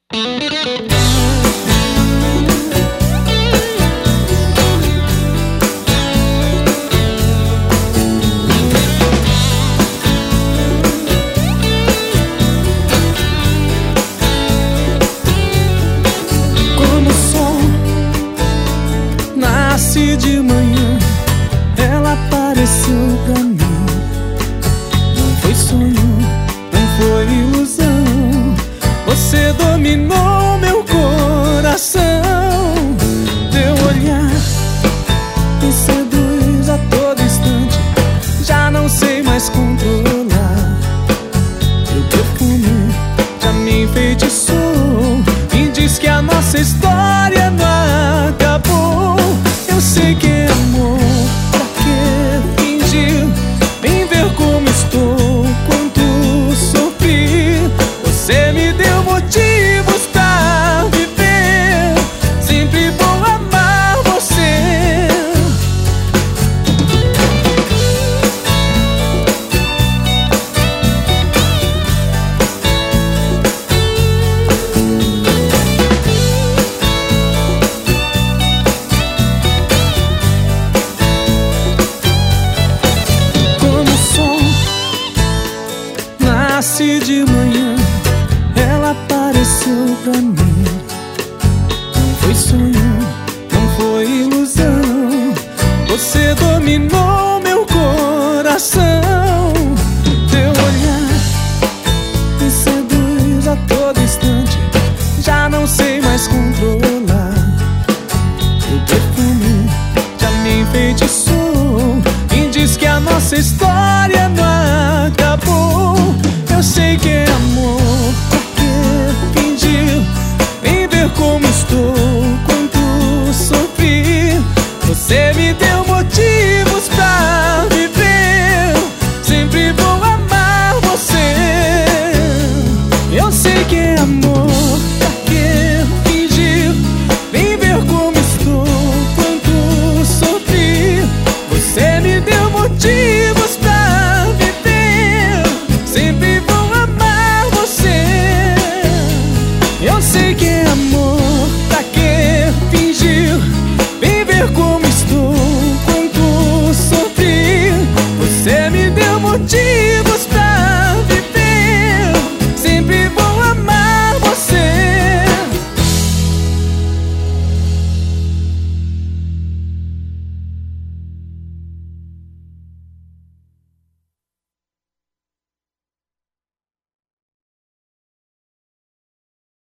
Como o sol nasce de manhã, ela apareceu pra mim. Não foi sonho, não foi ilusão. Você dominou meu coração. Teu olhar me seduz a todo instante. Já não sei mais controlar. Teu perfume já me enfeitiçou. Me diz que a nossa história não acabou. Eu sei que é amor, pra que fingir? Vem ver como estou, quanto sofri. Você me deu motivos pra viver. Sempre vou amar você. Como o sol nasce de manhã, ela apareceu pra mim. Não foi sonho, não foi ilusão. Você dominou meu coração. Teu olhar me seduz a todo instante. Já não sei mais controlar. Teu perfume já me enfeitiçou. Me diz que a nossa história não acabou. Eu sei que é amor, pra que fingir? Vem ver como estou, quanto sofri. Você me deu motivos pra viver. Sempre vou amar você. Eu sei que é amor,